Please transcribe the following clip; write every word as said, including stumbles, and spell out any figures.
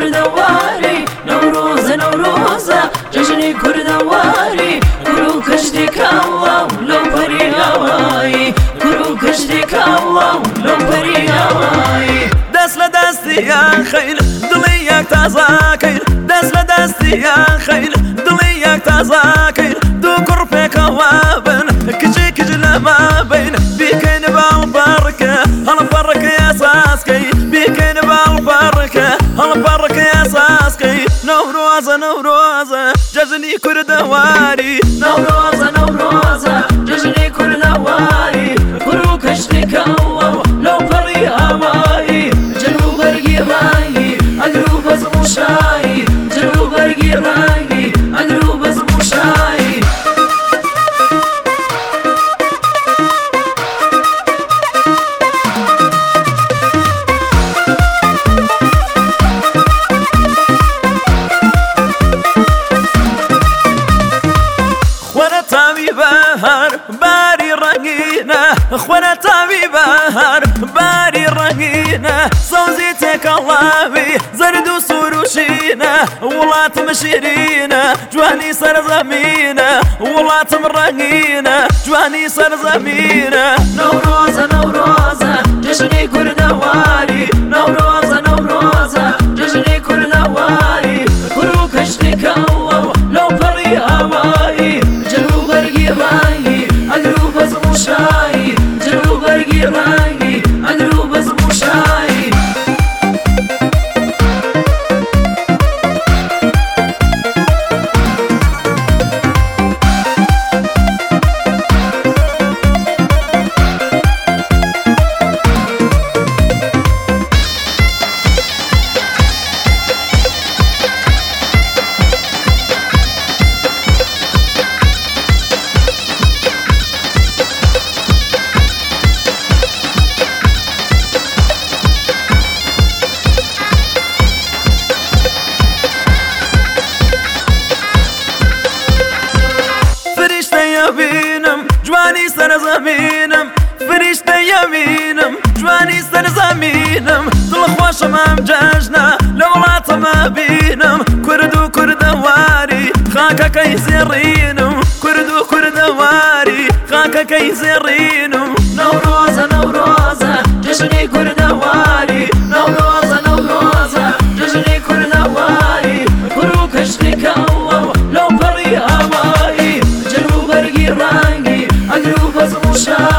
كردواري نوروز نوروزة جژنی كردواري كرو كشتي كاوا لو بري هواي كرو كشتي كاوا لو بري هواي دست لدستی یا خیل دلی یک تازه کیر دست لدستی یا خیل دلی یک تازه کیر دو کرپه کوابن کجی کج لما بین بیکن بالبرکه هل برکه اساس کی بیکن بالبرکه هل برکه اساس کی نوروز نوروز جژنی کردواری نوروز نوروز جژنی كردواري كرو كشتي كاوا لو بري هواي جنوب برقي راي اقرو بز مشاي جنوب برقي راي اقرو بز مشاي خوانه تاوی بهار باری رنگینه خوانه تاوی بهار باری رنگینه سوزی تکلاوی زرد و سروشینه ولاتم شیرینه جوانی سر زمینه ولاتم رنگینه جوانی سر زمینه نوروز نوروز جژنی كردواري نوروز نوروز جژنی كردواري كرو كشتي كاوا لو بري هواي جنوب برقي راي اقرو بز مشاي جنوب برقي راي اقرو بز مشاي بینم جوانی سر زمینم فرشته یمینم جوانی سر زمینم دل خوشم ام جشنه لولاتم بینم کردو کردواری خاکه کی زرینم کردو کردواری خاکه کی زرینم نوروز نوروز جژنی كردواري نوروز نوروز جژنی كردواري كرو كشتي كاوا لو بري هواي جنوب برقي راي اقرو بز مشاي